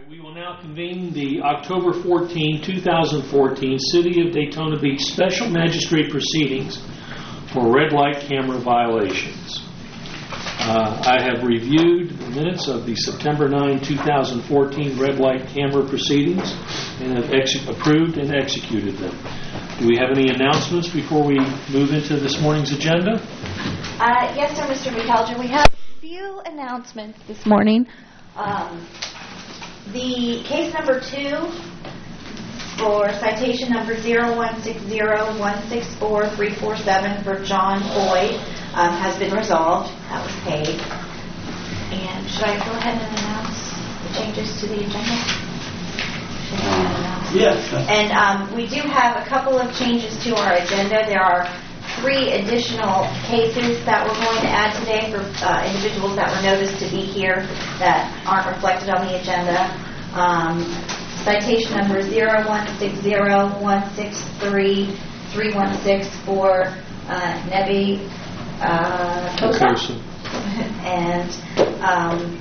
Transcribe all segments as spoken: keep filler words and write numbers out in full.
right, we will now convene the October fourteenth, two thousand fourteen City of Daytona Beach Special Magistrate Proceedings for red light camera violations. Uh, I have reviewed the minutes of the September ninth, two thousand fourteen red light camera proceedings and have ex- approved and executed them. Do we have any announcements before we move into this morning's agenda? Uh, yes, sir, Mister McAllister. We have a few announcements this morning. Um, the case number two for citation number zero one six zero one six four three four seven for John Boyd um, has been resolved. That was paid. And should I go ahead and announce the changes to the agenda? Should I go ahead and announce? Yes. And um, we do have a couple of changes to our agenda. There are three additional cases that we're going to add today for uh, individuals that were noticed to be here that aren't reflected on the agenda. Um, citation number zero one six zero one six three three one six for uh, Nebi uh, Kosa. And um,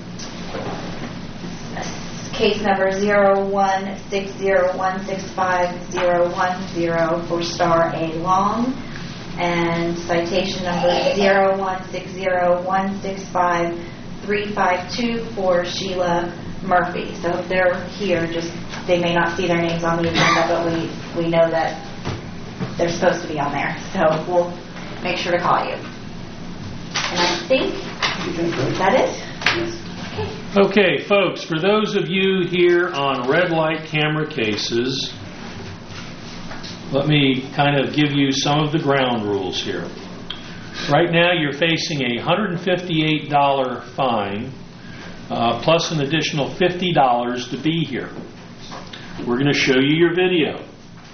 case number zero one six zero one six five zero one zero for Star A. Long. And citation number zero one six zero one six five three five two for Sheila Murphy. So if they're here, just they may not see their names on the agenda, but we, we know that they're supposed to be on there. So we'll make sure to call you. And I think is that it? Okay. Okay, folks, for those of you here on red light camera cases, let me kind of give you some of the ground rules here. Right now you're facing a one hundred fifty-eight dollars fine uh, plus an additional fifty dollars to be here. We're going to show you your video.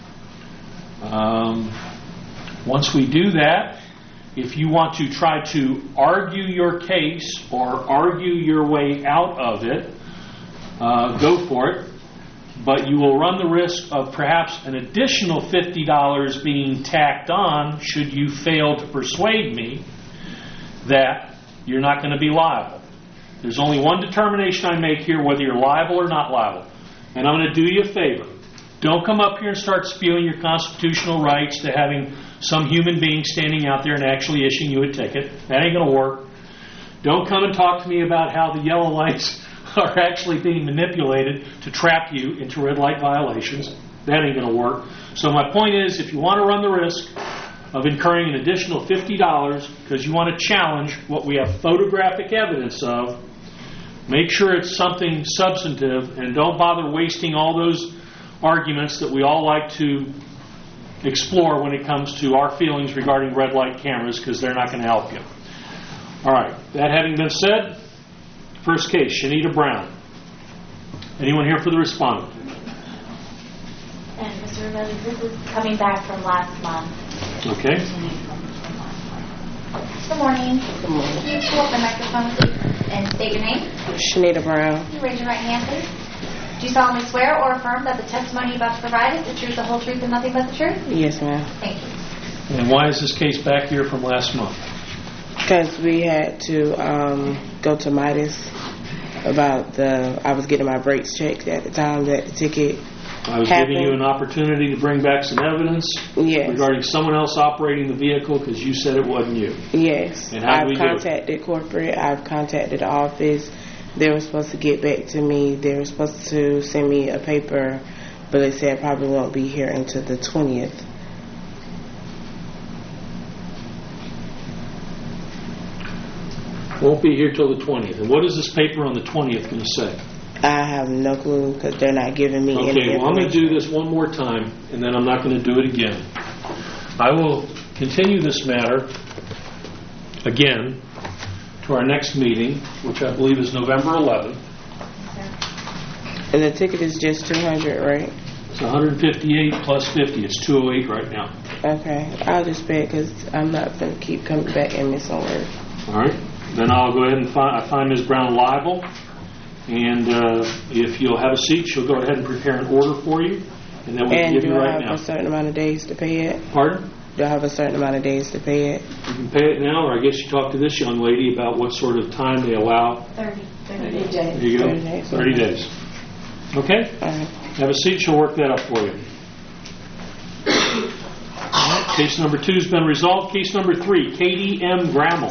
Um, once we do that, if you want to try to argue your case or argue your way out of it, uh, go for it. But you will run the risk of perhaps an additional fifty dollars being tacked on should you fail to persuade me that you're not going to be liable. There's only one determination I make here, whether you're liable or not liable. And I'm going to do you a favor. Don't come up here and start spewing your constitutional rights to having some human being standing out there and actually issuing you a ticket. That ain't going to work. Don't come and talk to me about how the yellow lights are actually being manipulated to trap you into red light violations. That ain't going to work. So my point is, if you want to run the risk of incurring an additional fifty dollars because you want to challenge what we have photographic evidence of, make sure it's something substantive and don't bother wasting all those arguments that we all like to explore when it comes to our feelings regarding red light cameras, because they're not going to help you. All right. That having been said, first case, Shanita Brown. Anyone here for the respondent? And Mister Rivera, this is coming back from last month. Okay. Good morning. Good morning. Can you pull up the microphone, please, and state your name? Shanita Brown. Can you raise your right hand, please? Do you solemnly swear or affirm that the testimony you're about to provide is the truth, the whole truth, and nothing but the truth? Yes, ma'am. Thank you. And why is this case back here from last month? Because we had to um, go to Midas about the, I was getting my brakes checked at the time that the ticket I was happened. giving you an opportunity to bring back some evidence yes. regarding someone else operating the vehicle because you said it wasn't you. Yes. And how did I've we do contacted corporate. I've contacted the office. They were supposed to get back to me. They were supposed to send me a paper, but they said probably won't be here until the twentieth. Won't be here till the twentieth. And what is this paper on the twentieth going to say? I have no clue because they're not giving me any Okay, well, I'm going to do information. this one more time, and then I'm not going to do it again. I will continue this matter again to our next meeting, which I believe is November eleventh. And the ticket is just two hundred, right? It's one hundred fifty-eight plus fifty. It's two oh eight right now. Okay. I'll just pay it because I'm not going to keep coming back and missing work. All right. Then I'll go ahead and find, I find Miz Brown liable. And uh, if you'll have a seat, she'll go ahead and prepare an order for you. And then we can And give do you I right have now. a certain amount of days to pay it? Pardon? Do I have a certain amount of days to pay it? You can pay it now, or I guess you talk to this young lady about what sort of time they allow. thirty. thirty days. There you go. thirty days. thirty days. Okay? All right. Have a seat. She'll work that up for you. All right. Case number two has been resolved. Case number three, Katie M. Grammel.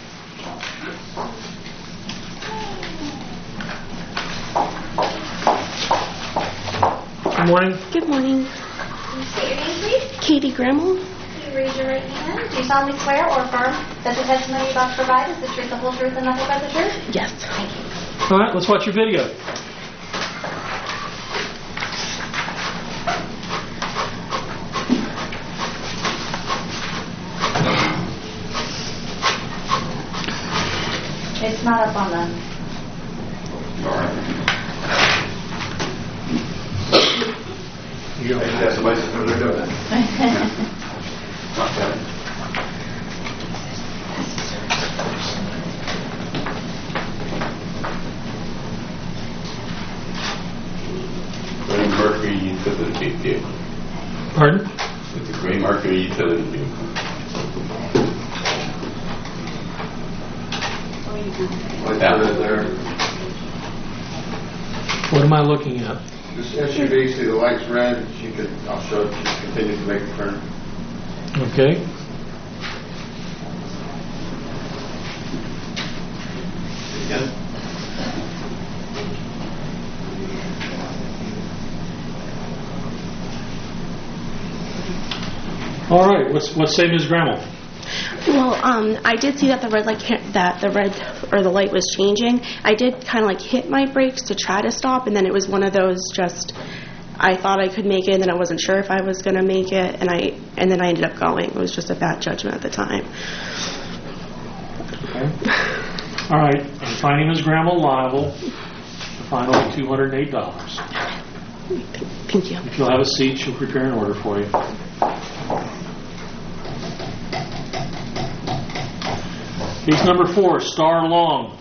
Good morning. Good morning. Can you state your name, please? Katie Grammel? Can you raise your right hand? Do you solemnly swear or affirm that the testimony you're about to provide is the truth, the whole truth, and nothing but the truth? Yes. Thank you. All right, let's watch your video. It's not up on the... You go. That's the way they're doing it. Okay. Green Mercury utility vehicle. Pardon? It's a Green Mercury utility vehicle. What's that there? What am I looking at? This S U V, see the light's red, she could, I'll show it, she can continue to make the turn. Okay. Again? All right. What's what's say, Miz Grammel? Well, um, I did see that the red light ca- that the red or the light was changing. I did kind of like hit my brakes to try to stop, and then it was one of those just I thought I could make it, and then I wasn't sure if I was going to make it, and I and then I ended up going. It was just a bad judgment at the time. Okay. All right. I'm finding Miz Grammel liable to fine over two hundred eight dollars. Thank you. If you'll have a seat, she'll prepare an order for you. Case number four, Star Long.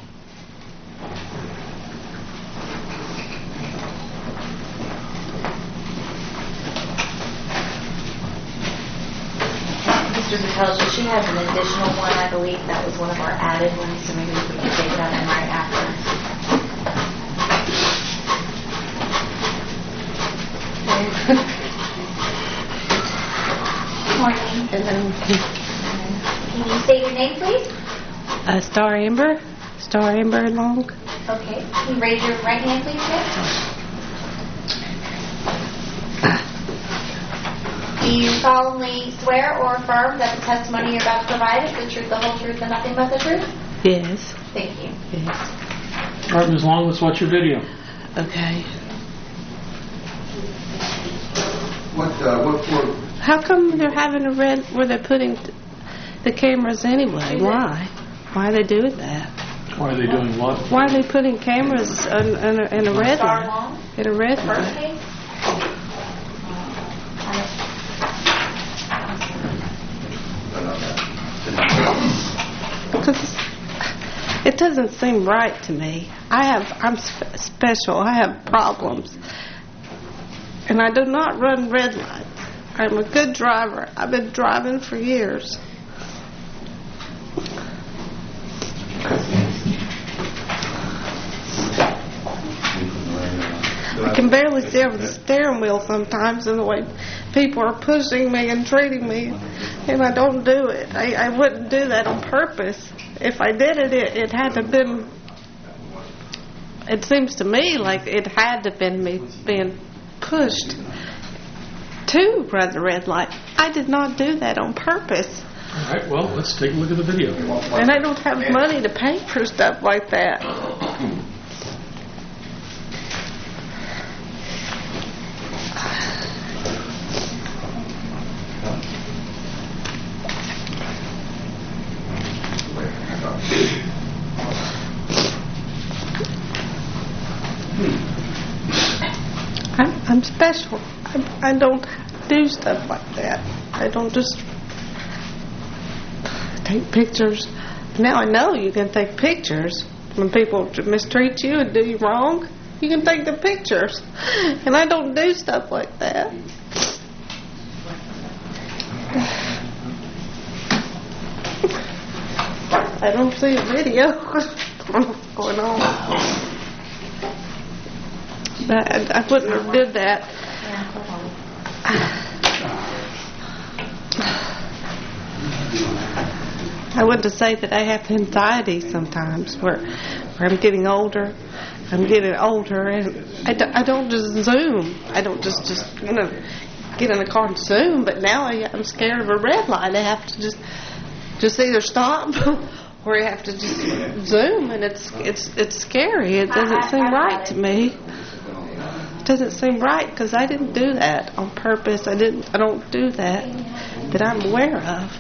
Mister Intelligence, she has an additional one, I believe. That was one of our added ones, so maybe we can take that in right after. Morning. Can you state your name, please? Uh, Star Amber, Star Amber Long. Okay. Can you raise your right hand, please, sir? Do you solemnly swear or affirm that the testimony you're about to provide is the truth, the whole truth, and nothing but the truth? Yes. Thank you. Yes. All right, Miz Long, let's watch your video. Okay. What, uh, what for? How come they're having a red where they're putting t- the cameras anyway? Why? Why are they doing that? Why are they doing what? Why are they putting cameras in, in, a, in a red Star light? Long? In a red First light? case? Because it doesn't seem right to me. I have, I'm sp- special. I have problems. And I do not run red lights. I'm a good driver. I've been driving for years. I can barely see over the steering wheel sometimes in the way people are pushing me and treating me, and I don't do it. I, I wouldn't do that on purpose. If I did it, it, it had to have been, it seems to me like it had to have been me being pushed to run the red light. I did not do that on purpose. All right, well, let's take a look at the video. And I don't have money to pay for stuff like that. I'm, I'm special. I, I don't do stuff like that. I don't just take pictures. Now I know you can take pictures when people mistreat you and do you wrong. You can take the pictures, and I don't do stuff like that. I don't see a video. What's going on? But I, I wouldn't have did that. Yeah, hold on. I want to say that I have anxiety sometimes where, where I'm getting older. I'm getting older, and I, do, I don't just zoom. I don't just, just, you know, get in the car and zoom. But now I, I'm scared of a red light. I have to just, just either stop or I have to just zoom, and it's, it's, it's scary. It doesn't seem right to me. It doesn't seem right because I didn't do that on purpose. I didn't. I don't do that that I'm aware of.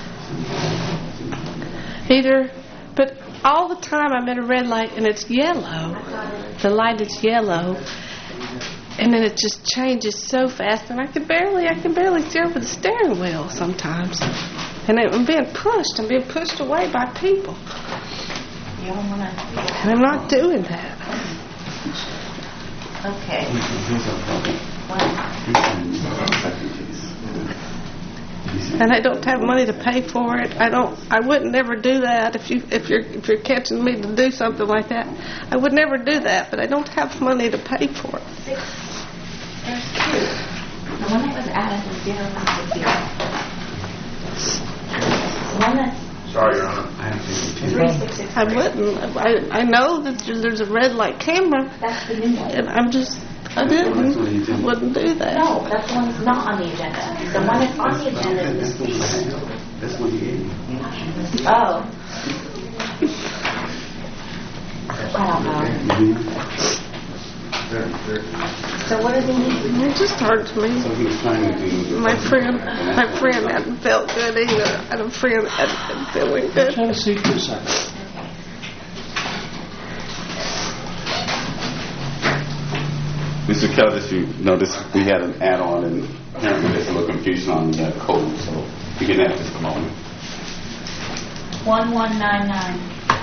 Either, but all the time I'm at a red light and it's yellow. The light is yellow, and then it just changes so fast, and I can barely, I can barely see over the steering wheel sometimes. And I'm being pushed. I'm being pushed away by people. You don't want to... And I'm not doing that. Okay. And I don't have money to pay for it. I don't. I would never do that if you if you're if you're catching me to do something like that. I would never do that. But I don't have money to pay for it. Six. There's two. The one that was added was zero one six zero. The one that's Sorry, Your Honor. three six six. I wouldn't. I I know that there's a red light camera, That's the new one. and I'm just. I didn't. I wouldn't do that. No, that's the one that's not on the agenda. The one that's on the agenda is the... That's what you gave me. Oh. I don't know. So what does he need? It just hurts me. So he was trying to do... My friend, my friend hadn't felt good either. I had a friend that hadn't been feeling good. Have a seat for a second. Mister Keller, this you notice we had an add-on, and apparently there's a little confusion on the uh, code, so we can have this come on. one one nine nine.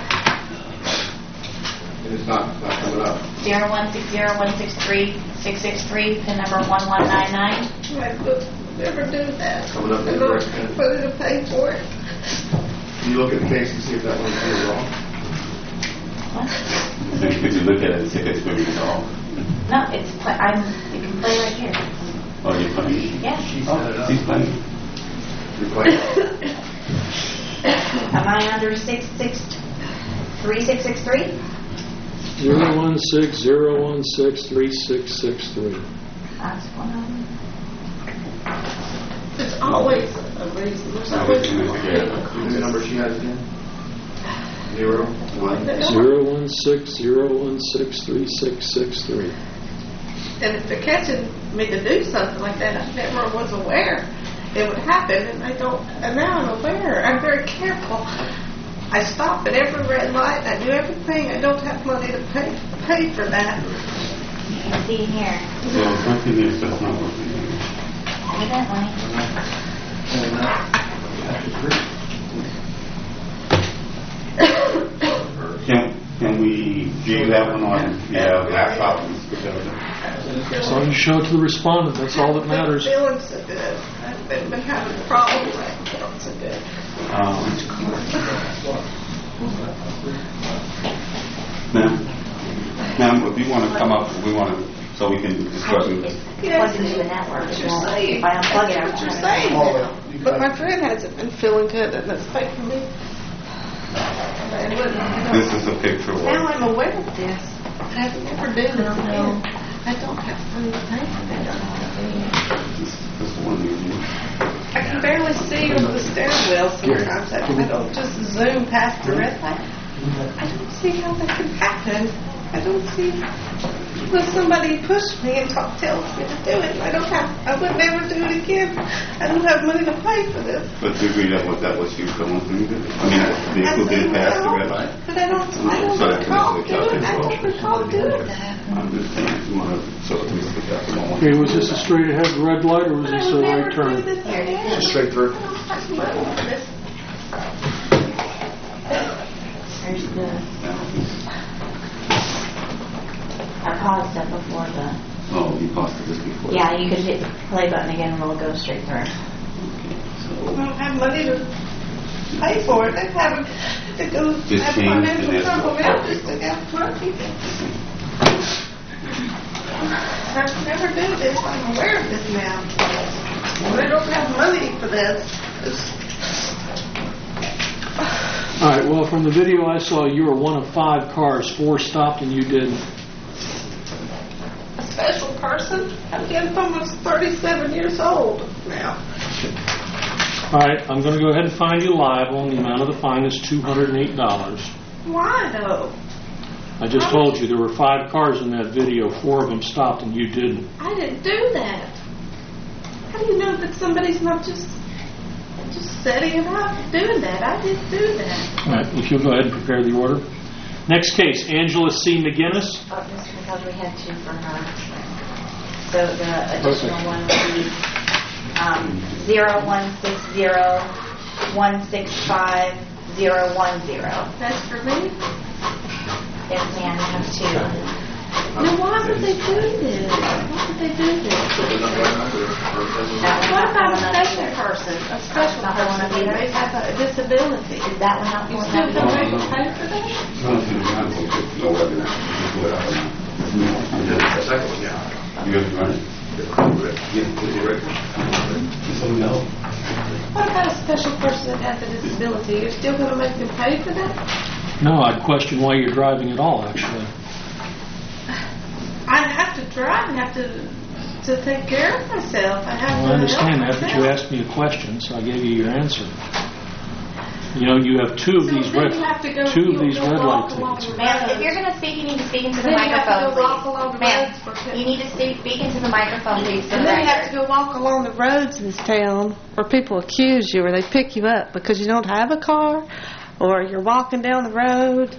It's not, not coming up. zero one six zero one six three six six three, pin number one one nine nine. I would never do that. Coming up I in don't the put it to pay for it. Can you look at the case and see if that one's really wrong? What? Could you look at it and see if it's moving at all? No, it's, pla- I'm, you can play right here. Oh, you're playing? Yeah. Oh, he's playing. You're playing? Am I under six six three six six three? Zero one six zero one six three six six three. That's one of them. There's always a reason. There's always a What's the number she has again? Zero, one. Zero one six zero one six three six six three. And if they're catching me to do something like that, I never was aware it would happen, and I don't. And now I'm aware. I'm very careful. I stop at every red light. I do everything. I don't have money to pay pay for that. You can see here. So something is just not working. Evidently. Can, can we view that one on yeah, laptop? As long as you show it to the respondent, that's all that matters. I'm feeling so good. I've been, been having problems. I haven't felt so good. Um, ma'am, ma'am, if you want to come up, we want to, so we can discuss it. Plug into the network. What It you're won't- saying. If I unplug it, I What you're won't. saying now. But my friend hasn't been feeling good, and that's making me. I wouldn't- I don't- This is a picture of Now what? I'm aware of this. I would never do this again. I don't have money to pay for that. This, this one you use. I can barely see over the steering wheel sometimes. I, I don't just zoom past the red light. I don't see how that can happen. I don't see when somebody pushed me and talk, tells me to do it. I don't have. I would never do it again. I don't have money to pay for this. But do you agree that was that what you were going through? I mean, the vehicle did pass the red light? But I don't. I don't So that recall can be doing. I don't accepted. recall doing that. I'm just saying, if you want to show it to Mister Captain. Okay, was this a straight ahead red light or was But I this a would never right do turn? this again. Just straight through. I don't have money for this. There's the, I paused it before the, Oh, you paused this before? yeah, you could hit the play button again and it'll go straight through. Okay, I so, don't have money to pay for it. They have to go Just have change financial the estimate. trouble now just to get money. I've never do this. I'm aware of this now. They don't have money for this. All right, well, from the video I saw, you were one of five cars. Four stopped and you didn't. A special person? I'm getting almost thirty-seven years old now. All right, I'm going to go ahead and find you liable, and the amount of the fine is two hundred eight dollars. Why though? I just told you there were five cars in that video. Four of them stopped and you didn't. I didn't do that. How do you know that somebody's not just just setting it up doing that? I didn't do that. All right, if you'll go ahead and prepare the order. Next case, Angela C. McGinnis. Oh, Mister McCall, we had two for her. So the additional Okay. one would be um, zero one six zero one six five zero one zero. That's for me? Yes, ma'am, I have two. Now why would they do this? Why would they do this? That one's What not about a pulling up special either. person? A special Not pulling up person that either. may have a disability. Is that one not You pulling still up gonna either? make them pay for that? No, no, no, whether or not you do it or not. The second one, yeah. You have to run it? So no. What about a special person that has a disability? You're still gonna make them pay for that? No, I'd question why you're driving at all, actually. I have to drive and have to to take care of myself. I have Well, I to understand help that, but you myself. asked me a question, so I gave you your answer. You know, you have two of So these then red, you have to go- two of you'll these go red walk light along tickets. the Ma'am, if you're going to speak, you need to speak into the Then you have to microphone, go walk along the please. Ma'am, roads for- you need to speak, speak into the microphone, please, for And the then you have to record. go walk along the roads in this town where people accuse you or they pick you up because you don't have a car or you're walking down the road.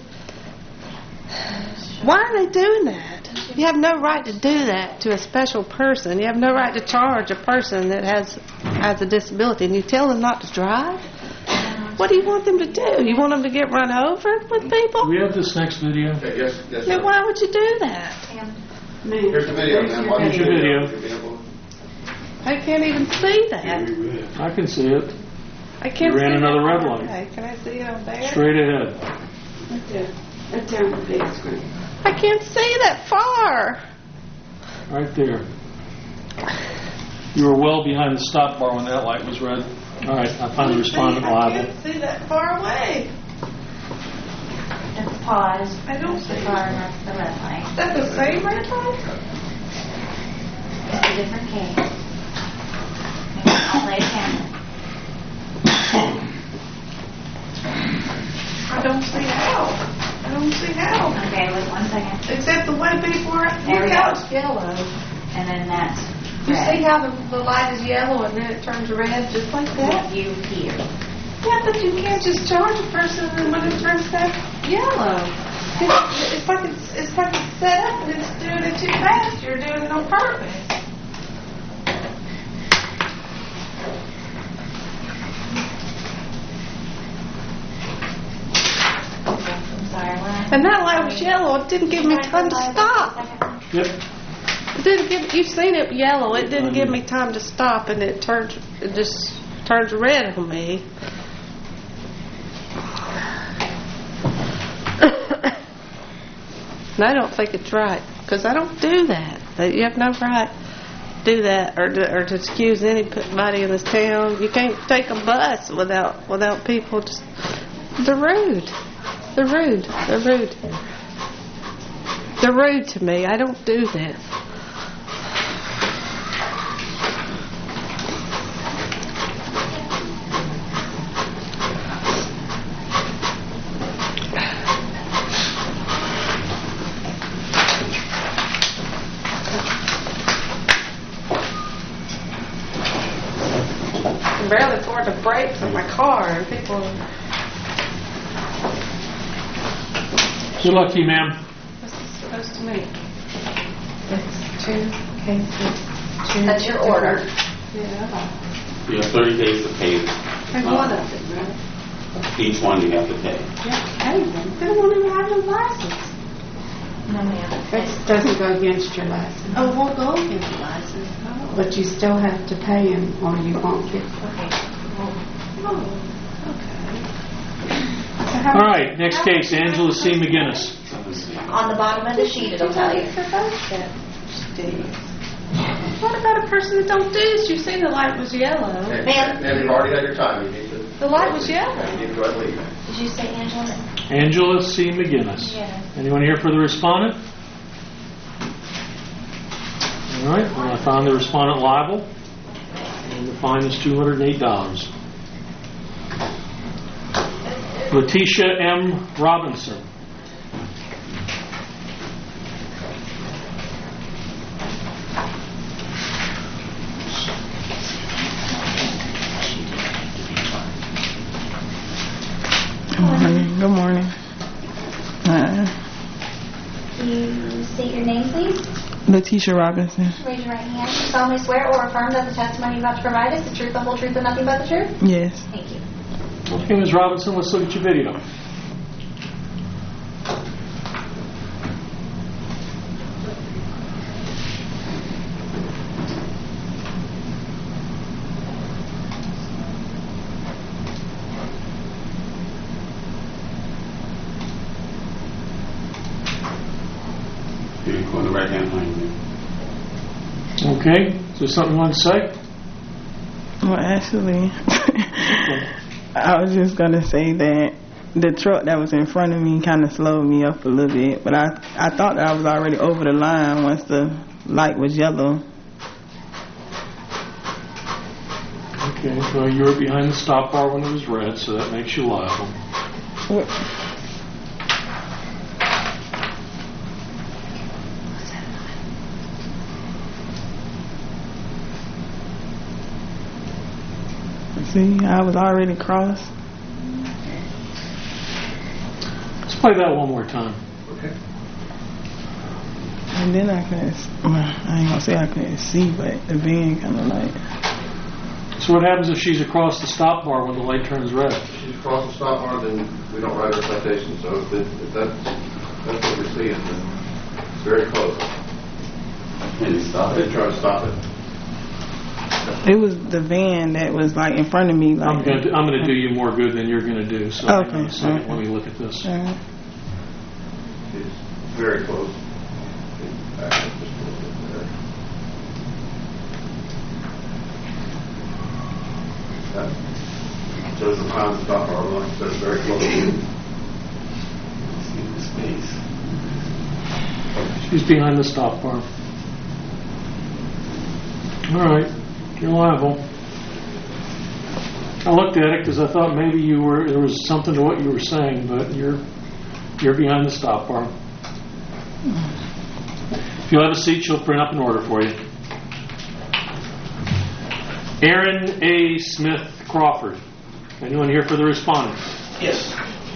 Why are they doing that? You have no right to do that to a special person. You have no right to charge a person that has has a disability and you tell them not to drive? What do you want them to do? You want them to get run over with Do people? we have this next video? Okay, yes, yes, Then sir. why would you do that? Here's the video, ma'am. Watch Here's your video. I can't even see that. I can see it. I can't You ran see another that. red light. Okay, can I see it on there? Straight ahead. It's on the big screen. I can't see that far. Right there. You were well behind the stop bar when that light was red. All right, I find the respondent I liable. can't see that far away. It's paused. I don't That's the see. car and that's the red light. Is that the same red light? It's a different case. I'll lay a camera. I don't see how. I don't see how. Okay, wait one second. Except the way people are. There we look how go. it's yellow. And then that's You red. see how the, the light is yellow and then it turns red just like that? With you here. Yeah, but you can't just charge a person and when it turns that yellow. It's, it's like it's, it's like it's set up and it's doing it too fast. You're doing it on purpose. I'm sorry, what? And that light was yellow. It didn't give me time to stop. Yep. It didn't give. You've seen it yellow. It didn't give me time to stop, and it turns. It just turns red on me. And I don't think it's right because I don't do that. That you have no right to do that or to, or to excuse anybody in this town. You can't take a bus without without people just. They're rude. They're rude. They're rude. They're rude to me. I don't do that. I can barely afford the brakes on my car, and people. Good luck to you, ma'am. What's this supposed to mean? It's two cases. Two That's your order. Yeah. You have thirty days to pay. And one of them, right? Each one you have to pay. Yeah, pay them. They won't even have a license. No, ma'am. It doesn't go against your license. Oh, won't go against the license. Oh. But you still have to pay them or you won't get. Okay. Oh, So how All right, next case, Angela C. McGinnis. On the bottom of the sheet, it'll tell you. for both then. duties. What about a person that don't do this? You say the light was yellow. And, Ma'am? and you've already had your time. You need to. The light was yellow. You need to go ahead and leave. Did you say Angela? Angela C. McGinnis. Yes. Anyone here for the respondent? All right, well, I found the respondent liable, and the fine is two hundred eight dollars. Letitia M. Robinson. Good morning. Good morning. Uh, Can you state your name, please? Letitia Robinson. Raise your right hand. Do you solemnly swear or affirm that the testimony you're about to provide is the truth, the whole truth, and nothing but the truth? Yes. Thank you. Okay, Miz Robinson, let's look at your video. You can go in the right hand lane. Okay, is there something you want to say? Well, actually, I was just gonna say that the truck that was in front of me kind of slowed me up a little bit, but I I thought that I was already over the line once the light was yellow. Okay, so you were behind the stop bar when it was red, so that makes you liable. What? See, I was already crossed. Let's play that one more time. Okay. And then I couldn't, well, I ain't gonna say I couldn't see, but the van kind of like. So what happens if she's across the stop bar when the light turns red? If she's across the stop bar, then we don't write our citation. So if, it, if that's, that's what we're seeing, then it's very close. And you stop I didn't it. try to stop it. It was the van that was like in front of me. Like, I'm gonna do, I'm gonna do you more good than you're gonna do. So hang on Okay, a second. okay. Let me look at this. Uh, It's very close. Back up just a little bit there. That shows the time to stop our line. So it's very close. See the space. She's behind the stop bar. All right, you're liable. I looked at it because I thought maybe you were there was something to what you were saying, but you're you're behind the stop bar. If you'll have a seat, she'll print up an order for you. Aaron A. Smith Crawford. Anyone here for the respondent? Yes.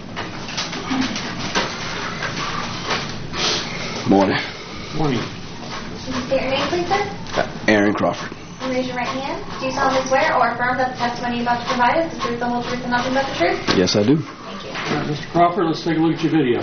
Morning. Morning. Can you state your name, please, sir? Uh, Aaron Crawford. And raise your right hand. Do you solemnly swear or affirm that the testimony you're about to provide is the truth, the whole truth, and nothing but the truth? Yes, I do. Thank you. All right, Mister Crawford, let's take a look at your video.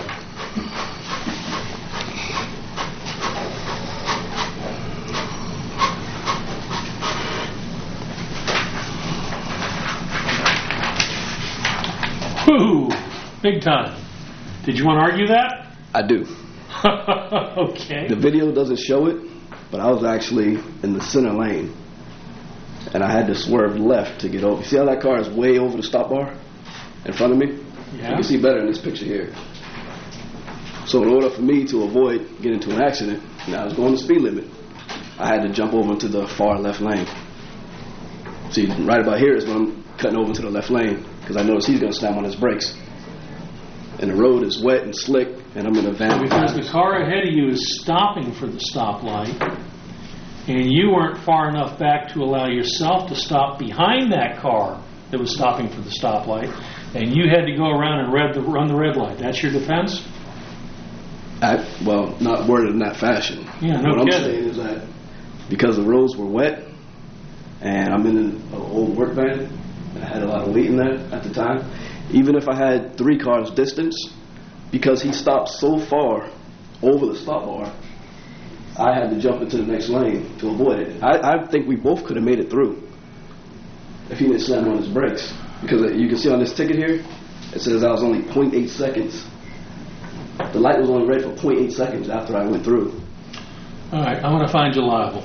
Woo! Big time. Did you want to argue that? I do. Okay. The video doesn't show it, but I was actually in the center lane, and I had to swerve left to get over. See how that car is way over the stop bar in front of me? Yeah. You can see better in this picture here. So in order for me to avoid getting into an accident, and I was going the speed limit, I had to jump over into the far left lane. See, right about here is when I'm cutting over into the left lane, because I noticed he's going to slam on his brakes. And the road is wet and slick, and I'm in a van. Because the car ahead of you is stopping for the stoplight, and you weren't far enough back to allow yourself to stop behind that car that was stopping for the stoplight, and you had to go around and red the, run the red light. That's your defense? I, well, not worded in that fashion. Yeah, no what I'm kidding. saying is that because the roads were wet, and I'm in an old work van, and I had a lot of weight in that at the time, even if I had three cars distance, because he stopped so far over the stop bar, I had to jump into the next lane to avoid it. I, I think we both could have made it through if he didn't slam on his brakes. Because you can see on this ticket here, it says I was only zero point eight seconds. The light was only red for zero point eight seconds after I went through. All right, I'm going to find you liable.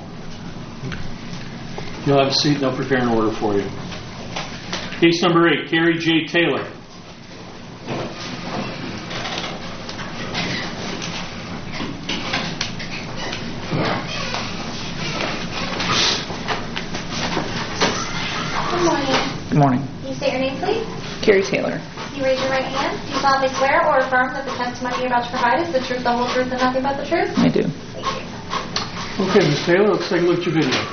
You'll have a seat, they'll prepare an order for you. Case number eight, Carrie J. Taylor. Good morning. Good morning. Can you state your name, please? Carrie Taylor. Can you raise your right hand? Do you solemnly swear or affirm that the testimony you're about to provide is the truth, the whole truth, and nothing but the truth? I do. Thank you. Okay, Miz Taylor, let's take a look at your video.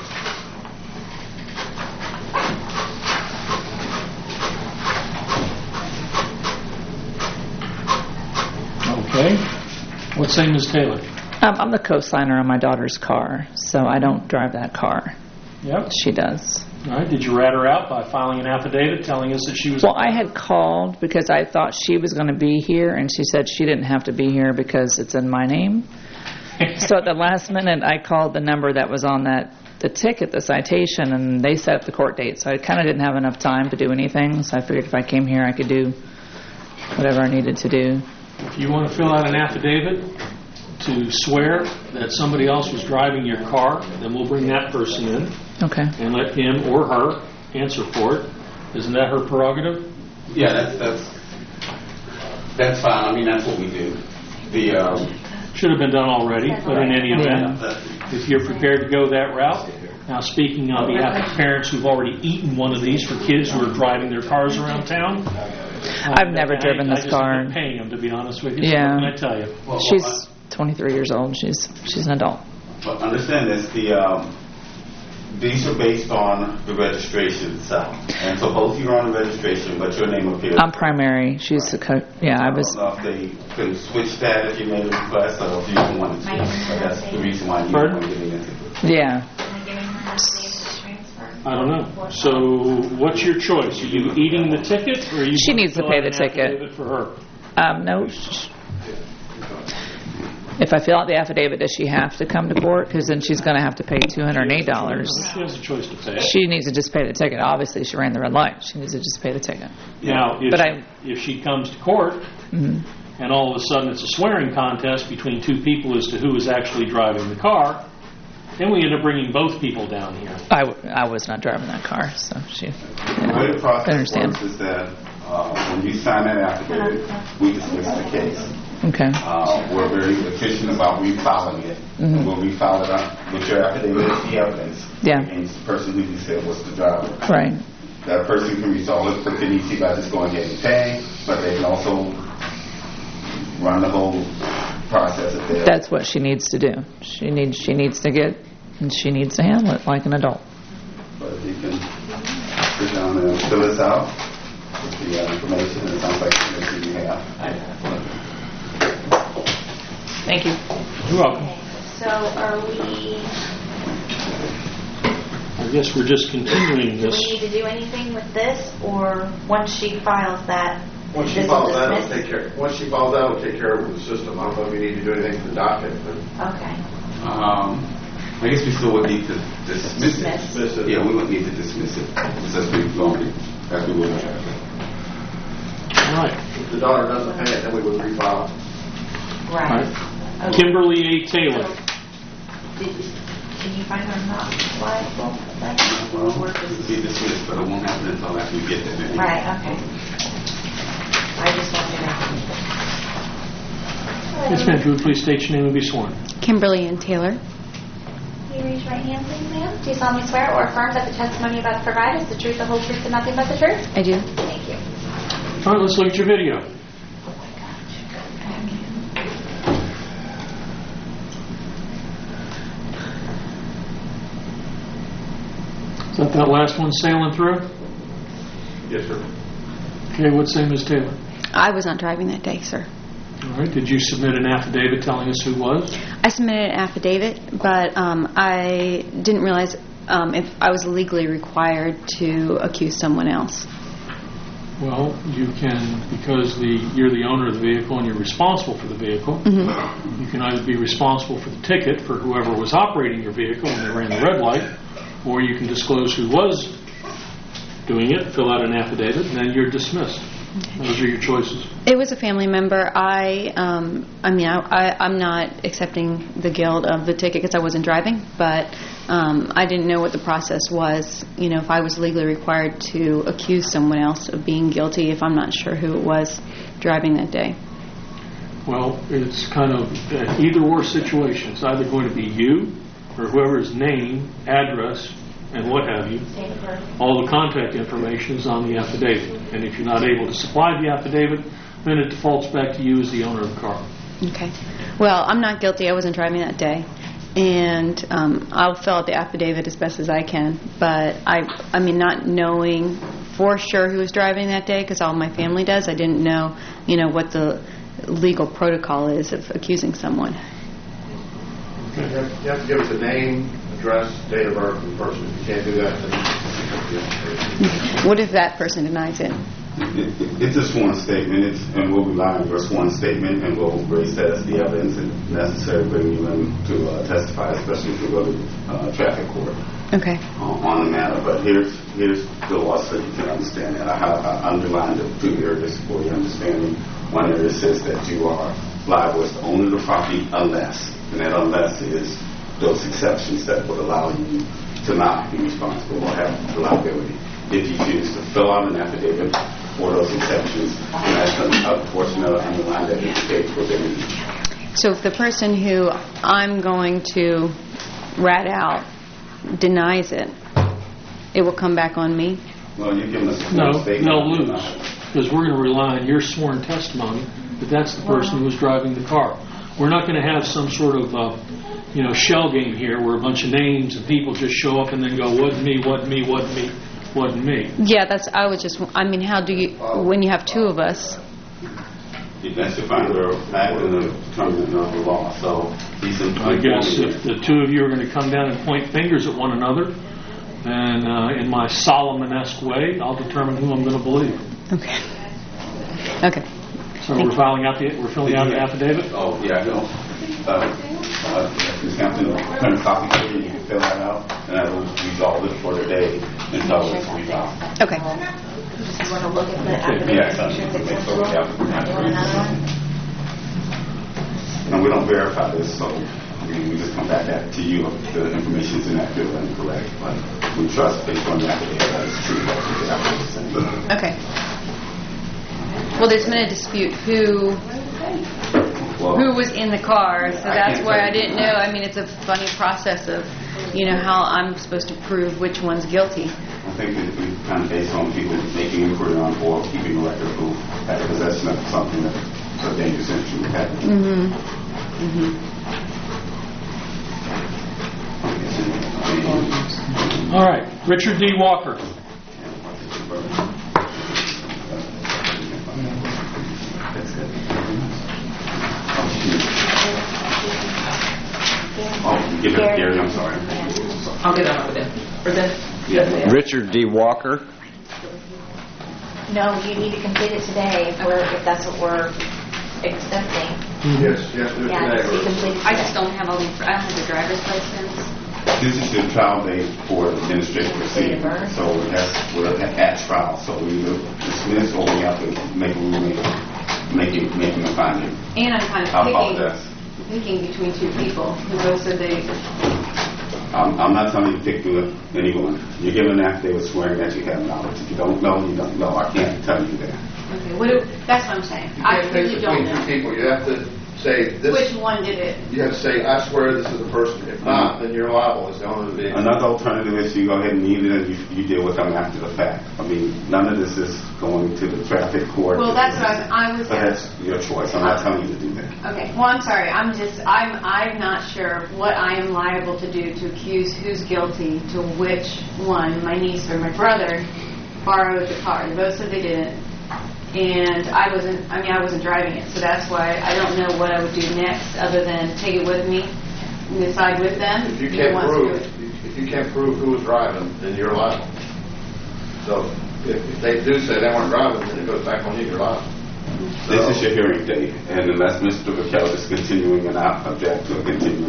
Okay. What's saying, Miz Taylor? Um, I'm the co-signer on my daughter's car, so I don't drive that car. Yep. She does. All right. Did you rat her out by filing an affidavit telling us that she was... Well, I had called because I thought she was going to be here, and she said she didn't have to be here because it's in my name. So at the last minute, I called the number that was on that the ticket, the citation, and they set up the court date. So I kind of didn't have enough time to do anything, so I figured if I came here, I could do whatever I needed to do. If you want to fill out an affidavit to swear that somebody else was driving your car, then we'll bring that person in. Okay. And let him or her answer for it. Isn't that her prerogative? Yeah, that's that's that's fine. I mean, that's what we do. The um, should have been done already, but in any event, yeah. if you're prepared to go that route. Now, speaking on behalf of parents who've already eaten one of these for kids who are driving their cars around town, I've never I, driven I, this I just car. I'm paying them, to be honest with you. Yeah. So what can I tell you? Well, She's well, twenty-three years old. She's she's an adult. But understand this: the um, these are based on the registration itself, and so both of you are on the registration, but your name appears. I'm primary. She's a co- yeah. I was. I don't know if they could switch that if you made a request, or if you don't want to. But that's the reason why you Pardon? want to get into it. Yeah. I don't know. So, what's your choice? Are you eating the ticket, or are you? She needs to fill pay out the an ticket. affidavit for her? Um, no. sh- If I fill out the affidavit, does she have to come to court? Because then she's going to have to pay two hundred eight dollars. She has a choice to pay. She needs to just pay the ticket. Obviously, she ran the red light. She needs to just pay the ticket. Now, if, But she, I- if she comes to court, hmm and all of a sudden it's a swearing contest between two people as to who is actually driving the car, then we end up bringing both people down here. I, w- I was not driving that car, so she. The way the I process understand. works is that uh, when you sign that affidavit, we dismiss the case. Okay. Uh, we're very efficient about refiling it. Mhm. We'll refile it up with your affidavit as the evidence Yeah. against the person who you said was the driver. Right. That person can resolve it pretty easy by just going ahead and paying, but they can also run the whole process if they That's what she needs to do. She needs she needs to get and she needs to handle it like an adult. But if you can sit down and fill this out with the uh, information, and it sounds like the information you have. Thank you. You're welcome. So are we, I guess we're just continuing do we this. need to do anything with this, or once she files that, Once she this files is that, it'll dismissed? take care, once she files that, it'll take care of it with the system. I don't know if we need to do anything to the docket, but Okay. Um, I guess we still would need to dismiss it. Dismiss. Dismiss it. Yeah, we would need to dismiss it since we've gone, as we would. All right. if the daughter doesn't pay it, then we would refile. All Right. right. Okay. Kimberly A. Taylor. Did, can you find her not liable? That's- Well, or it'll just- be dismissed, but it won't happen until after we get there. Right, okay. I just wanted to know. Yes, ma'am. If you would please state your name and be sworn. Kimberly and Taylor. Can you raise your right hand, please, ma'am? Do you solemnly swear or affirm that the testimony you're about to provide is the truth, the whole truth, and nothing but the truth? I do. Thank you. All right, let's look at your video. Is that that last one sailing through? Yes, sir. Okay, what's say, Miz Taylor? I was not driving that day, sir. All right, did you submit an affidavit telling us who was? I submitted an affidavit, but um, I didn't realize um, if I was legally required to accuse someone else. Well, you can, because the you're the owner of the vehicle and you're responsible for the vehicle, Mm-hmm. you can either be responsible for the ticket for whoever was operating your vehicle when they ran the red light, or you can disclose who was doing it, fill out an affidavit, and then you're dismissed. Those are your choices. It was a family member. I, um, I mean, I, I, I'm not accepting the guilt of the ticket because I wasn't driving, but um, I didn't know what the process was. You know, if I was legally required to accuse someone else of being guilty, if I'm not sure who it was driving that day. Well, it's kind of an either-or situation. It's either going to be you or whoever's name, address, and what have you. All the contact information is on the affidavit. And if you're not able to supply the affidavit, then it defaults back to you as the owner of the car. Okay. Well, I'm not guilty. I wasn't driving that day. And um, I'll fill out the affidavit as best as I can. But, I, I mean, not knowing for sure who was driving that day, because all my family does, I didn't know, you know, what the legal protocol is of accusing someone. You have, you have to give us a name, address, date of birth, and person. If you can't do that, then What if that person denies it? It, it, it's a sworn statement, it's, and we'll rely on your sworn statement, and we'll raise that as the evidence and necessary bring you in to uh, testify, especially if you go to uh, traffic court. Okay. Uh, on the matter. But here's here's the law so you can understand that. I have I underlined the two areas for your understanding. One area says that you are liable as the owner of the property unless, and that unless is those exceptions that would allow you to not be responsible or have liability. If you choose to fill out an affidavit for those exceptions, and that's a portion of the underline that indicates within. So if the person who I'm going to rat out denies it, it will come back on me? Well, you give us a No, statement. they'll lose. Because we're going to rely on your sworn testimony that that's the person who was driving the car. We're not going to have some sort of, uh, you know, shell game here where a bunch of names and people just show up and then go, wasn't me, wasn't me, wasn't me, wasn't me. Yeah, that's, I was just, I mean, how do you, when you have two of us? That's the finder of fact and the determinant of the law. So he's I guess if the two of you are going to come down and point fingers at one another, then uh, in my Solomon-esque way, I'll determine who I'm going to believe. Okay. Okay. So we're filing out the we're filling out the affidavit. Oh yeah, no. Uh, uh, Miz Hampton, print a copy for you. You can fill that out, and I will resolve it for the day until it's refiled. Okay. Just want to look at the affidavit. Yes, make sure it's make sure acceptable. we have it. You want another one? And we don't verify this, so I mean, we just come back at, to you if the information is inaccurate or incorrect. But we trust based on the affidavit that it's true. That's the affidavit. Okay. Well, there's been a dispute who Well, who was in the car, so I that's can't why tell I you. didn't know. I mean, it's a funny process of, you know, how I'm supposed to prove which one's guilty. I think that we kind of based on people making inquiry on or keeping a record who had possession of something that's a dangerous instrument. Mm-hmm. Mm-hmm. All right, Richard D. Walker. Oh, give it to Gary, I'm sorry. I'll get on with it. For this? Yeah. Richard D. Walker. No, you need to complete it today if we're, if that's what we're accepting. yes, yes, do it Yeah, it needs to be today. completed I just today. don't have all the, I don't have the driver's license. This is the trial date for administrative proceedings. So that's, we're at trial. So we either dismiss or we have to make a ruling, make it, make them a finding. And I'm kind How of about picking, that? picking between two people who both said they. I'm, I'm not telling you to pick with anyone. You're giving an affidavit swearing that you have knowledge. If you don't know, you don't know. I can't tell you that. Okay, what do, that's what I'm saying. You I can't pick really don't between two know people. You have to say this. which one did it. You have to say, I swear this is the person. If not, then you're liable as the owner of the vehicle. Another alternative is you go ahead and leave it and you, you deal with them after the fact. I mean, none of this is going to the traffic court. Well, that's what I, I was. But that's your choice. I'm not telling you to do that. Okay. Well, I'm sorry. I'm just. I'm. I'm not sure what I am liable to do to accuse who's guilty to which one. My niece or my brother borrowed the car. They both said they didn't, and I wasn't. I mean, I wasn't driving it, so that's why I don't know what I would do next, other than take it with me and decide with them. If you who can't wants to do prove, it. if you can't prove who was driving, then you're liable. So if, if they do say they weren't driving, then it goes back on you. You're liable. This is your hearing date, and unless Mister Vaquel is continuing and I object to a continuance,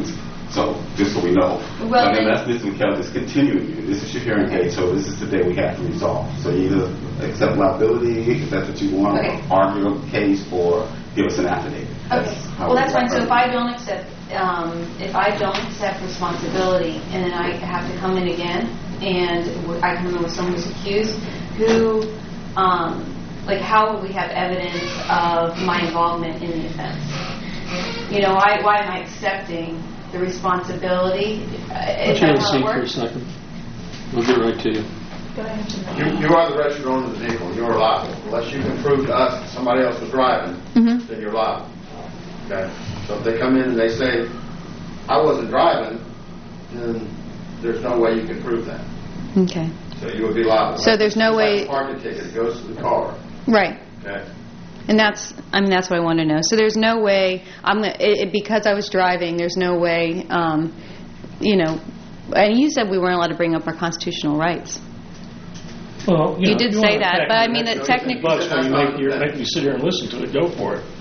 So, just so we know. Well, and then- unless Miz McKellar is continuing you, this is your hearing date, so this is the day we have to resolve. So either accept liability, if that's what you want, Okay. or argue a case, or give us an affidavit. Okay, how well, we that's fine. work. So if I don't accept, um, if I don't accept responsibility, and then I have to come in again, and w- I come in with someone who's accused, who, um, like, how will we have evidence of my involvement in the offense? You know, why, why am I accepting the responsibility? Uh, Put Is you in that the how seat it for a works? second. We'll get right to you. Go ahead. You, you are the registered owner of the vehicle. You are liable. Unless you can prove to us that somebody else was driving, Mhm. then you're liable. Okay? So if they come in and they say, I wasn't driving, then there's no way you can prove that. Okay. So you would be liable. So there's no It's like way- a parking ticket. It goes to the car. Right. Okay? And that's, I mean, that's what I want to know. So there's no way, I'm gonna, it, it, because I was driving, there's no way, um, you know, and you said we weren't allowed to bring up our constitutional rights. Well, You know, did if say wanna that, attack but I me, mean, that's- that technic- But when you make, your, make me sit here and listen to it, go for it.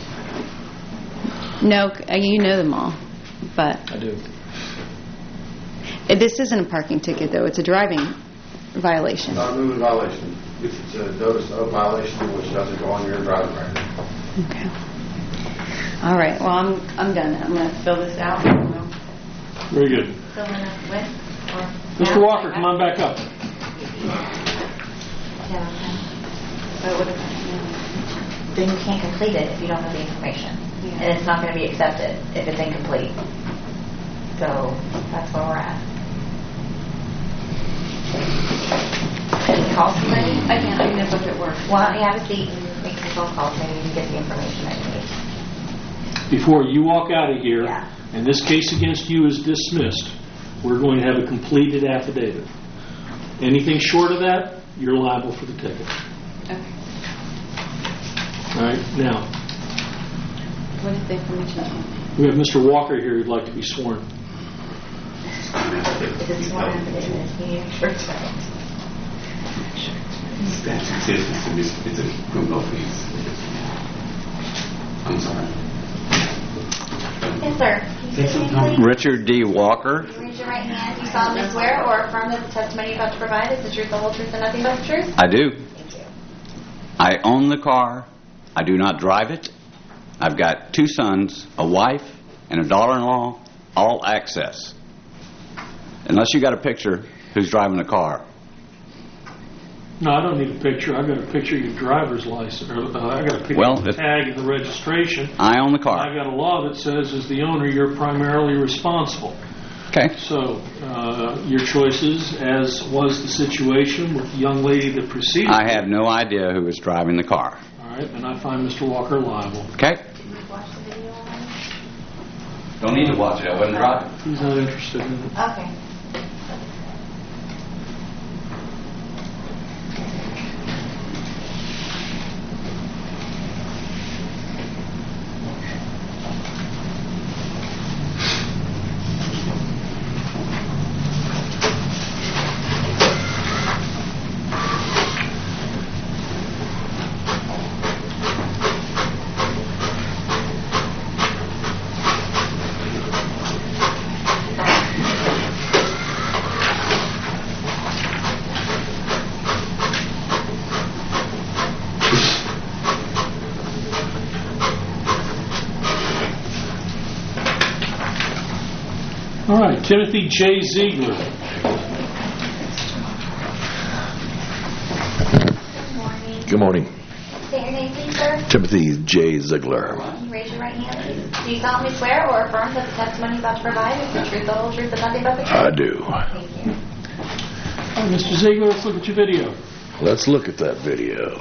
No, c- you know them all, but I do. it, this isn't a parking ticket, though. It's a driving violation. Not a moving violation. It's a notice of violation which doesn't go on your driving record. Okay. All right. Well, I'm I'm done. I'm going to fill this out. Very good. Fill in a with? Or Mister Walker, come on back up. Yeah, okay. So it wouldn't, then you can't complete it if you don't have the information. And it's not going to be accepted if it's incomplete. So that's where we're at. Can you call somebody? I can't, I can if it works. Why don't you have a seat and make some phone calls, maybe you can get the information that you need. Before you walk out of here, Yeah. and this case against you is dismissed, we're going to have a completed affidavit. Anything short of that, you're liable for the ticket. Okay. All right, now, What is the information? we have Mister Walker here who'd like to be sworn. If it's sworn affidavit, you need a shirt set. Statute says it's a, mis- it's a criminal offense. I'm sorry. Yes, sir. Can you say your name, please? Richard D. Walker. You raise your right hand. You solemnly swear or affirm that the testimony you're about to provide is the truth, the whole truth, and nothing but the truth? I do. Thank you. I own the car. I do not drive it. I've got two sons, a wife, and a daughter-in-law, all access. Unless you got a picture who's driving the car. No, I don't need a picture. I got a picture of your driver's license. Or, uh, I got a picture Well, of the if- tag and the registration. I own the car. I got a law that says, as the owner, you're primarily responsible. Okay. So, uh, your choices, as was the situation with the young lady that preceded. I have no idea who was driving the car. All right, and I find Mister Walker liable. Okay. Watch the video already? Don't need to watch it. I wasn't driving. He's not interested in it. Okay. All right, Timothy J. Ziegler. Good morning. Good morning. Say your name, please, sir. Timothy J. Ziegler. Can you raise your right hand, please? Do you solemnly swear or affirm that the testimony you're about to provide is the truth, the whole truth, and nothing but the truth? I do. Thank you. All right, Mister Ziegler, let's look at your video. Let's look at that video.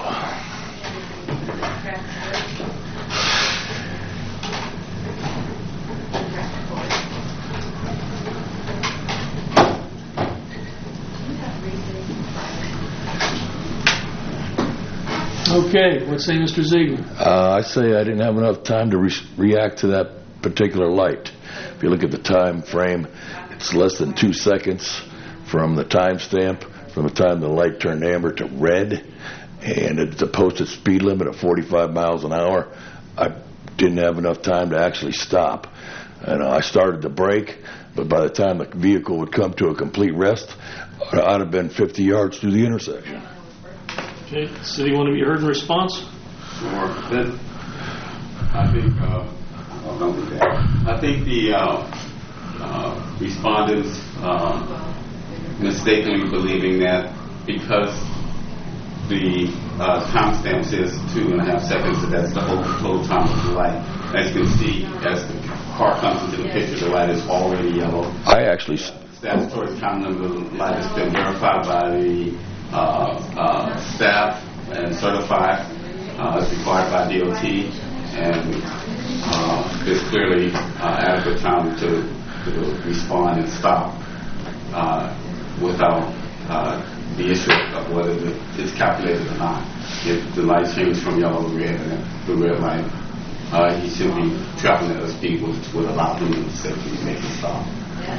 Okay, what say Mister Ziegler? Uh, I say I didn't have enough time to re- react to that particular light. If you look at the time frame, it's less than two seconds from the timestamp, from the time the light turned amber to red, and it's a posted speed limit of forty-five miles an hour. I didn't have enough time to actually stop. and I started to brake, but by the time the vehicle would come to a complete rest, I'd have been fifty yards through the intersection. Okay, city want to be heard in response? Sure. That, I think, uh, I'll go with that. I think the uh, uh, respondents uh, mistakenly believing that because the uh, timestamp says two and a half seconds, that that's the whole total time of the light. As you can see, as the car comes into the picture, the light is already yellow. I actually... Statutory time number of the light has been verified by the uh, uh, staff and certified uh, as required by D O T, and uh, there's clearly uh, adequate time to, to respond and stop uh, without uh, the issue of whether the, it's calculated or not. If the light changes from yellow to red and the red light, uh, he should be traveling at a speed which would allow him to safely make a stop.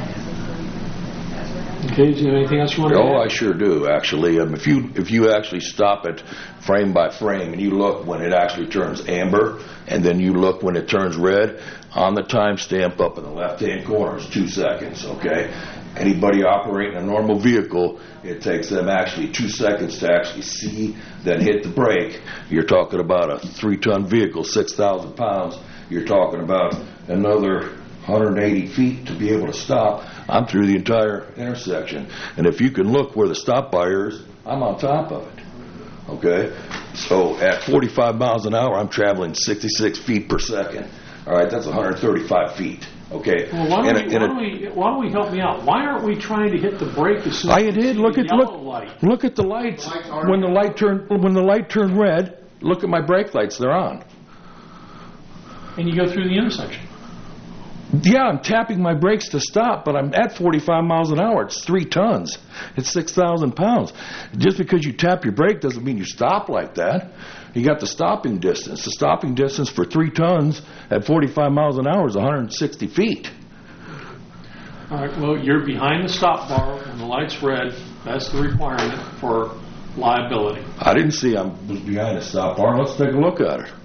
Okay, do you have anything else you want to Oh, add? I sure do, actually. Um, if you if you actually stop it frame by frame and you look when it actually turns amber and then you look when it turns red, on the timestamp up in the left-hand corner is two seconds, okay? Anybody operating a normal vehicle, it takes them actually two seconds to actually see, then hit the brake. You're talking about a three-ton vehicle, six thousand pounds. You're talking about another one hundred eighty feet to be able to stop. I'm through the entire intersection. And if you can look where the stop bar is, I'm on top of it. Okay? So at forty-five miles an hour, I'm traveling sixty-six feet per second. All right, that's one hundred thirty-five feet. Okay. Well, why don't, And we, a- why, and a- don't we, why don't we help me out? Why aren't we trying to hit the brake as soon as I we did. see Look the at yellow look. light? Look at the lights. The lights are- When the light turned when the light turned red, look at my brake lights. They're on. And you go through the intersection. Yeah, I'm tapping my brakes to stop, but I'm at forty-five miles an hour. It's three tons. It's six thousand pounds. Just because you tap your brake doesn't mean you stop like that. You got the stopping distance. The stopping distance for three tons at forty-five miles an hour is one hundred sixty feet. All right, well, you're behind the stop bar and the light's red. That's the requirement for liability. I didn't see I was behind the stop bar. Let's take a look at it.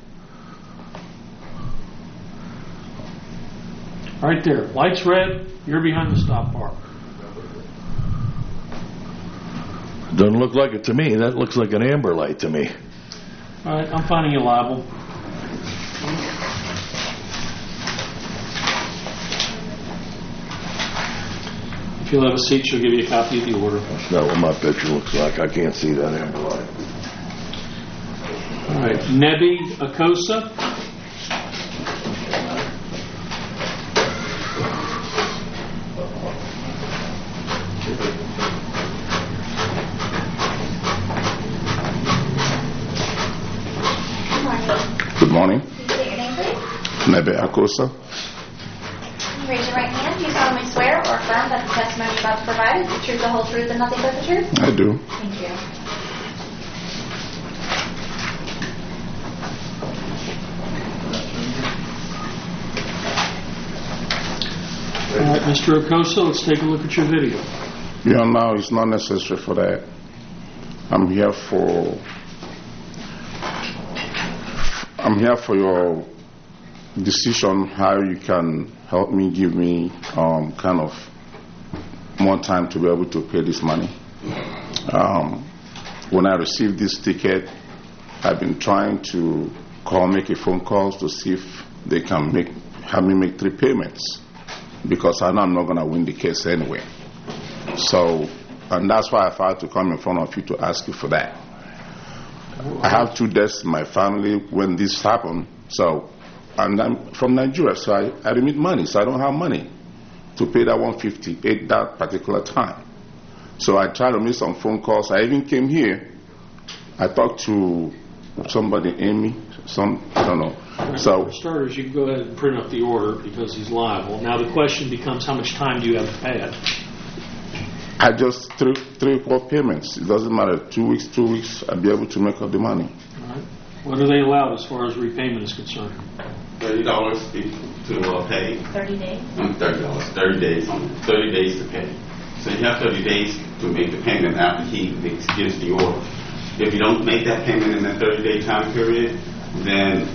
Right there. Light's red, you're behind the stop bar. Doesn't look like it to me. That looks like an amber light to me. All right, I'm finding you liable. If you'll have a seat, she'll give you a copy of the order. That's not what my picture looks like. I can't see that amber light. All right, Nebi Akosa. Good morning. Can you state your name, please? Nebe Akosa. Raise your right hand. Do you solemnly swear or affirm that the testimony you're about to provide is the truth, the whole truth, and nothing but the truth? I do. Thank you. All right, Mister Akosa, let's take a look at your video. Yeah, now it's not necessary for that. I'm here for I'm here for your decision how you can help me, give me um, kind of more time to be able to pay this money. Um, when I received this ticket, I've been trying to call, make a phone calls to see if they can make have me make three payments, because I know I'm not going to win the case anyway. So, and that's why I filed to come in front of you to ask you for that. I have two deaths in my family when this happened. So, and I'm from Nigeria, so I, I remit money, so I don't have money to pay that one hundred fifty at that particular time. So I tried to make some phone calls. I even came here. I talked to somebody, Amy, some, I don't know. So, for starters, you can go ahead and print up the order because he's liable. Now the question becomes, how much time do you have to pay it? I just three, three, four payments. It doesn't matter. Two weeks, two weeks, I'll be able to make up the money. All right. What are they allowed as far as repayment is concerned? Thirty dollars to uh, pay. Thirty days. Um, thirty dollars. Thirty days. Thirty days to pay. So you have thirty days to make the payment after he gives the order. If you don't make that payment in that thirty-day time period, then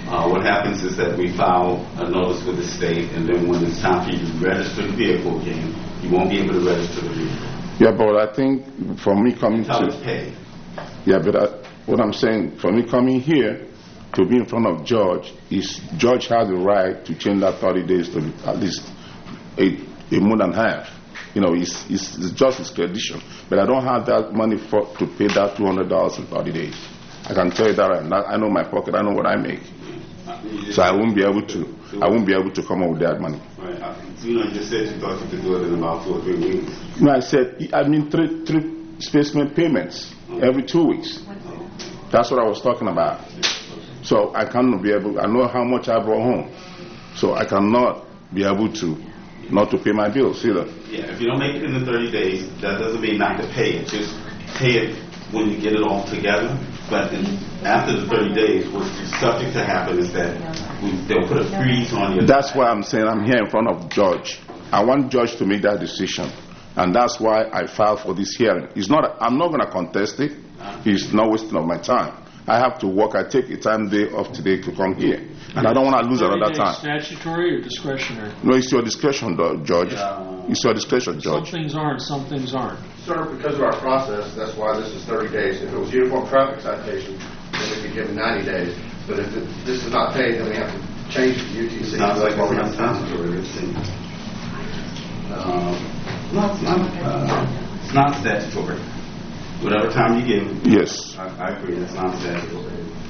Uh, what happens is that we file a notice with the state, and then when it's time for you to register the vehicle again, you won't be able to register the vehicle. Yeah, but I think for me coming Until to... it's paid. Yeah, but I, what I'm saying, for me coming here to be in front of George, is George has the right to change that thirty days to at least a, a month and a half. You know, it's, it's, it's just his tradition. But I don't have that money for, to pay that two hundred dollars in thirty days. I can tell you that right now. I know my pocket, I know what I make. So I won't be able to, I won't be able to come up with that money. Right. You know, you just said you thought you could do it in about two or three weeks. No, I said, I mean three, three specimen payments every two weeks. That's what I was talking about. So I cannot be able, I know how much I brought home. So I cannot be able to, not to pay my bills either. Yeah, if you don't make it in the thirty days, that doesn't mean not to pay it. Just pay it when you get it all together. But then after the thirty days, what's subject to happen is that we, they'll put a freeze on you. That's why I'm saying I'm here in front of Judge. I want Judge to make that decision. And that's why I filed for this hearing. It's not, I'm not going to contest it. It's not wasting of my time. I have to work. I take a time day off today to come here. And I don't want to lose another time. Statutory or discretionary? No, it's your discretion, though, Judge. It's your discretion, Judge. Some things aren't, some things aren't. Sir, because of our process, that's why this is thirty days. If it was uniform traffic citation, then it'd be given ninety days. But if it, this is not paid, then we have to change it to U T C. Sounds like That's why we it's have not to. statutory. Um, no, it's not. Uh, it's not statutory. Whatever time you give. Yes. I, I agree. It's not statutory.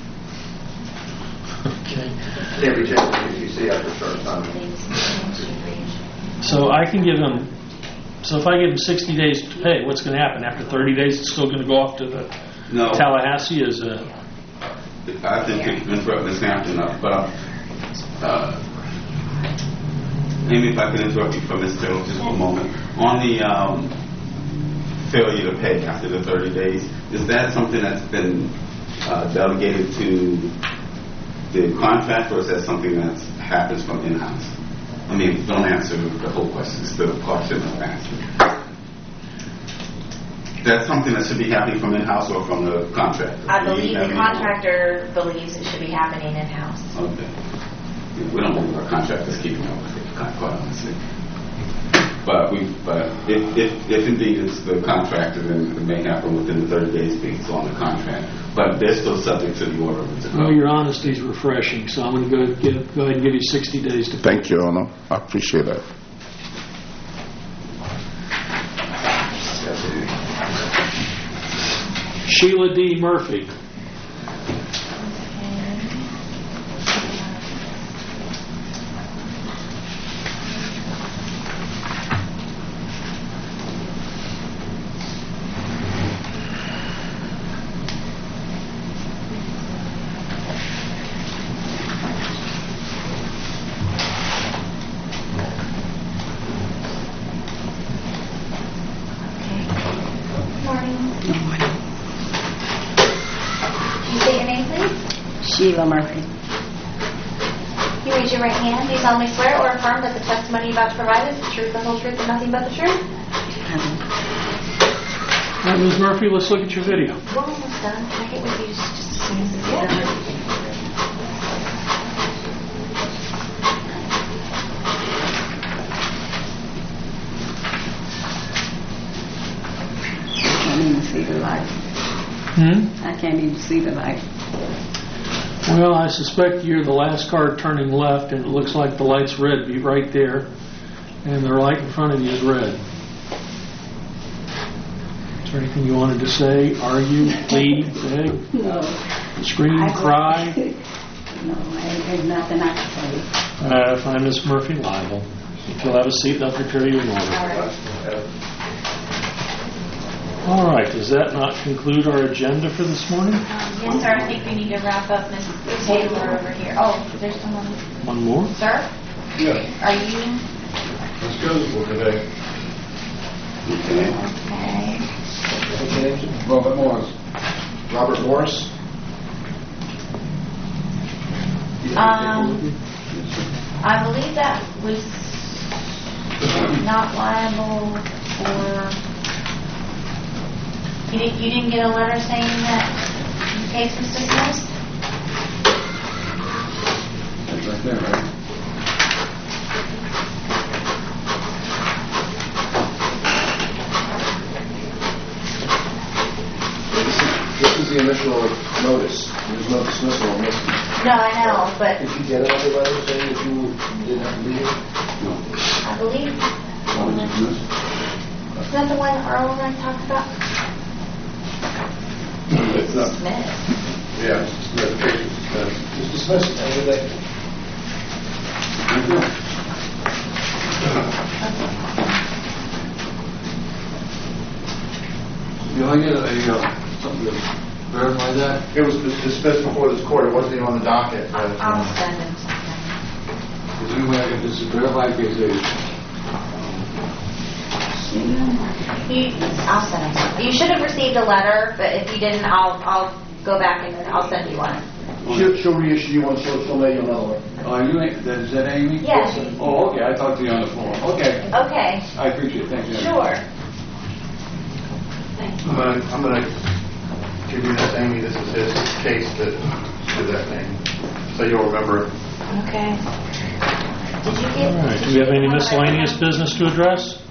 Okay. Can't be changed to U T C after a certain time. So I can give them, so if I give them sixty days to pay, what's going to happen? After thirty days, it's still going to go off to the No. Tallahassee as a... I think you interrupt Miz Hampton, uh, but uh, maybe if I can interrupt you for Miz Taylor just for a moment. On the um, failure to pay after the thirty days, is that something that's been uh, delegated to the contractor, or is that something that happens from in-house? I mean, don't answer the whole question. It's the question of answer. That's something that should be happening from in-house or from the contractor? I believe the contractor believes it should be happening in-house. Okay. Yeah, we don't believe our contractors keeping up with it, quite honestly. But we, but if, if, if indeed it's the contractor, then it may happen within the thirty days being on the contract. But they're still subject to the order of the Well, your honesty is refreshing, so I'm going to go, give, go ahead and give you sixty days to pay. Thank you, Your Honor. I appreciate that. Sheila D. Murphy. Sheila Murphy. You raise your right hand. Do you solemnly swear or affirm that the testimony you're about to provide is the truth, the whole truth, and nothing but the truth? All right, Miz Murphy, let's look at your video. We're almost done. Can I get with you just as soon as it's done? I can't even see the light. Hmm? I can't even see the light. Well, I suspect you're the last car turning left, and it looks like the light's red. Be right there, and the light in front of you is red. Is there anything you wanted to say? Argue, plead, beg, No. scream, I- cry? No, I, there's nothing I can say. Uh, find Miss Murphy liable. If you'll have a seat, they'll prepare you an order. All right. Does that not conclude our agenda for this morning? Um, yes, sir. I think we need to wrap up Miss Taylor over here. Oh, there's someone. One more? Sir? Yeah. Are you? Let's go for today. Okay. Robert Morris. Robert Morris. Um, I believe that was not liable for. You didn't, you didn't get a letter saying that the case was dismissed? there, right? This is the initial notice. There's no dismissal on this. No, I know, but Did you get another letter saying that you didn't have to be here? No. I believe, Why was it dismissed? is that the one Earl and I talked about? It's not. Dismissed. Yeah, it's just notification. It's dismissed. And you're like, you know, I get a, uh, something to verify that? It was dismissed before this court. It wasn't even on the docket. I'll I'll send him something. Is there any way I can just verify because they... You, I'll send him something. You should have received a letter, but if you didn't, I'll, I'll go back and I'll send you one. She'll, she'll reissue you one, she'll, she'll mail you another one. Oh, you ain't, that- is that Amy? Yes. Oh, okay, I talked to you on the phone. Okay. Okay. I appreciate it, thank you. Sure. I'm gonna, I'm gonna give you this, Amy, this is his case that, with that name, so you'll remember it. Okay. Did you get? All right, do we have any miscellaneous business to address?